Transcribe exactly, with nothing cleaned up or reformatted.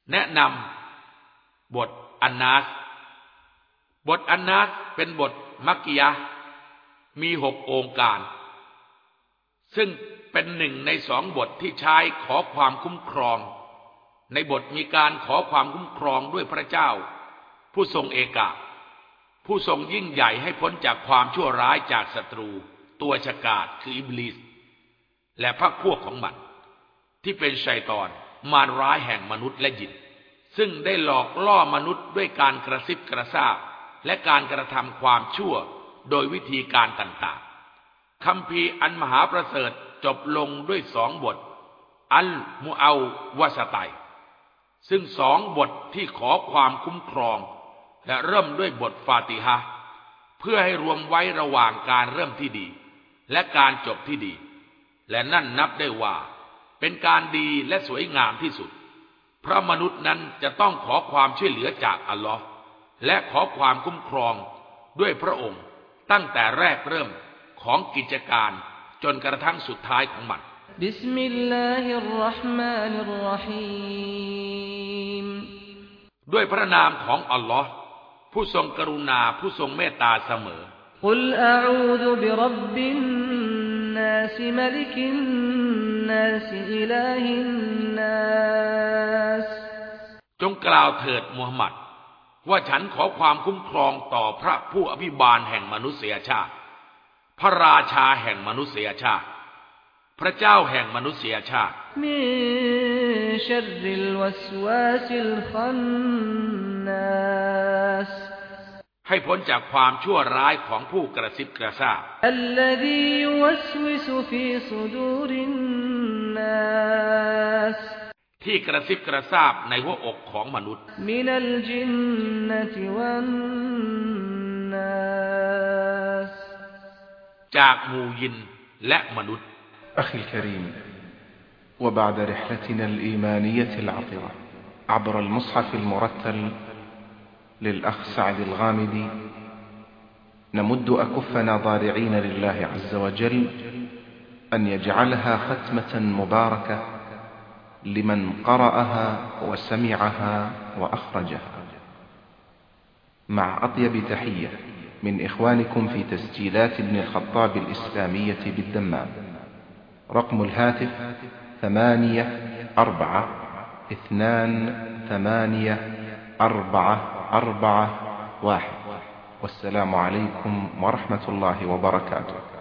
แนะนำบทอันนาสบทอันนาสเป็นบทมักกิยะห์มีหกองค์การซึ่งเป็นหนึ่งในสองบทที่ใช้ขอความคุ้มครองในบทมีการขอความคุ้มครองด้วยพระเจ้าผู้ทรงเอกะผู้ทรงยิ่งใหญ่ให้พ้นจากความชั่วร้ายจากศัตรูตัวฉกาจคืออิบลิสและพรรคพวกของมันที่เป็นชัยฏอนมารร้ายแห่งมนุษย์และยินซึ่งได้หลอกล่อมนุษย์ด้วยการกระซิบกระซาบและการกระทำความชั่วโดยวิธีการต่างๆคัมภีร์อันมหาประเสริฐจบลงด้วยสองบทอัลมุอัววะสตัยซึ่งสองบทที่ขอความคุ้มครองและเริ่มด้วยบทฟาติฮะห์เพื่อให้รวมไว้ระหว่างการเริ่มที่ดีและการจบที่ดีและนั่นนับได้ว่าเป็นการดีและสวยงามที่สุดเพราะมนุษย์นั้นจะต้องขอความช่วยเหลือจากอัลลอฮ์และขอความคุ้มครองด้วยพระองค์ตั้งแต่แรกเริ่มของกิจการจนกระทั่งสุดท้ายของมันบิสมิลลาฮิรเราะห์มานิรเราะฮีมด้วยพระนามของอัลลอฮ์ผู้ทรงกรุณาผู้ทรงเมตตาเสมอกุลอะอูซุบิร็อบบินนาสมะลิกินนาสอิลาฮินนาสจงกล่าวเถิดมูฮัมหมัดว่าฉันขอความคุ้มครองต่อพระผู้อภิบาลแห่งมนุษยชาติพระราชาแห่งมนุษยชาติพระเจ้าแห่งมนุษยชาติมินชัรริลวัสวาสิลคันนัสให้พ้นจากความชั่วร้ายของผู้กระซิบกระซาบอัลลซียุวัสวิสุฟีซุดูรินนัสที่กระซิบกระซาบในหัวอกของมนุษย์มินัลจินนะติวันนัสจากหมู่ยินและมนุษย์ أخي الكريم وبعد رحلتنا الإيمانية العطرة عبر المصحف المرتل للأخ سعد الغامدي نمد أكفنا ضارعين لله عز وجل أن يجعلها ختمة مباركة لمن قرأها وسمعها وأخرجها مع أطيب تحية من إخوانكم في تسجيلات ابن الخطاب الإسلامية بالدمام رقم الهاتف ثمانية أربعة اثنان ثمانية أربعة أربعة واحد والسلام عليكم ورحمة الله وبركاته